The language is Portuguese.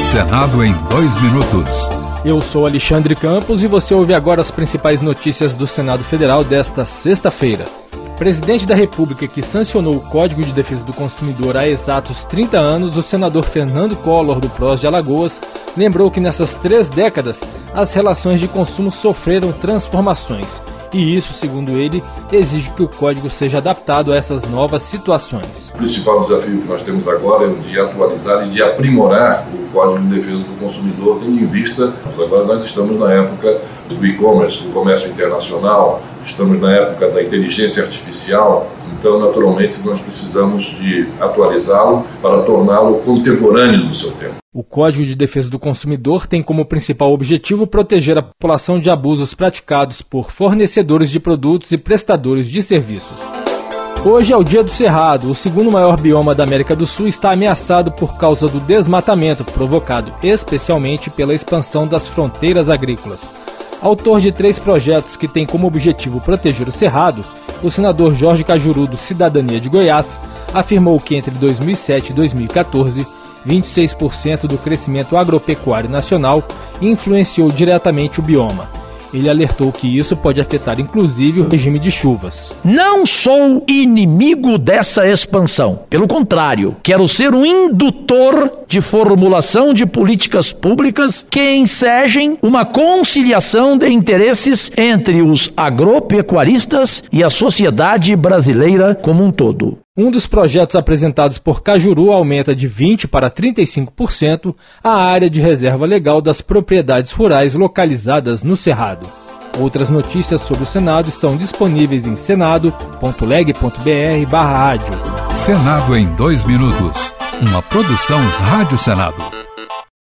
Senado em 2 minutos. Eu sou Alexandre Campos e você ouve agora as principais notícias do Senado Federal desta sexta-feira. O presidente da República, que sancionou o Código de Defesa do Consumidor há exatos 30 anos, o senador Fernando Collor, do PROS de Alagoas, lembrou que nessas 3 décadas as relações de consumo sofreram transformações. E isso, segundo ele, exige que o código seja adaptado a essas novas situações. O principal desafio que nós temos agora é o de atualizar e de aprimorar o Código de Defesa do Consumidor, tendo em vista, agora nós estamos na época do e-commerce, do comércio internacional, estamos na época da inteligência artificial, então naturalmente nós precisamos de atualizá-lo para torná-lo contemporâneo do seu tempo. O Código de Defesa do Consumidor tem como principal objetivo proteger a população de abusos praticados por fornecedores de produtos e prestadores de serviços. Hoje é o Dia do Cerrado. O segundo maior bioma da América do Sul está ameaçado por causa do desmatamento, provocado especialmente pela expansão das fronteiras agrícolas. Autor de 3 projetos que têm como objetivo proteger o Cerrado, o senador Jorge Cajuru, do Cidadania de Goiás, afirmou que entre 2007 e 2014, 26% do crescimento agropecuário nacional influenciou diretamente o bioma. Ele alertou que isso pode afetar inclusive o regime de chuvas. Não sou inimigo dessa expansão. Pelo contrário, quero ser um indutor de formulação de políticas públicas que ensejem uma conciliação de interesses entre os agropecuaristas e a sociedade brasileira como um todo. Um dos projetos apresentados por Cajuru aumenta de 20% para 35% a área de reserva legal das propriedades rurais localizadas no Cerrado. Outras notícias sobre o Senado estão disponíveis em senado.leg.br/rádio. Senado em 2 minutos. Uma produção Rádio Senado.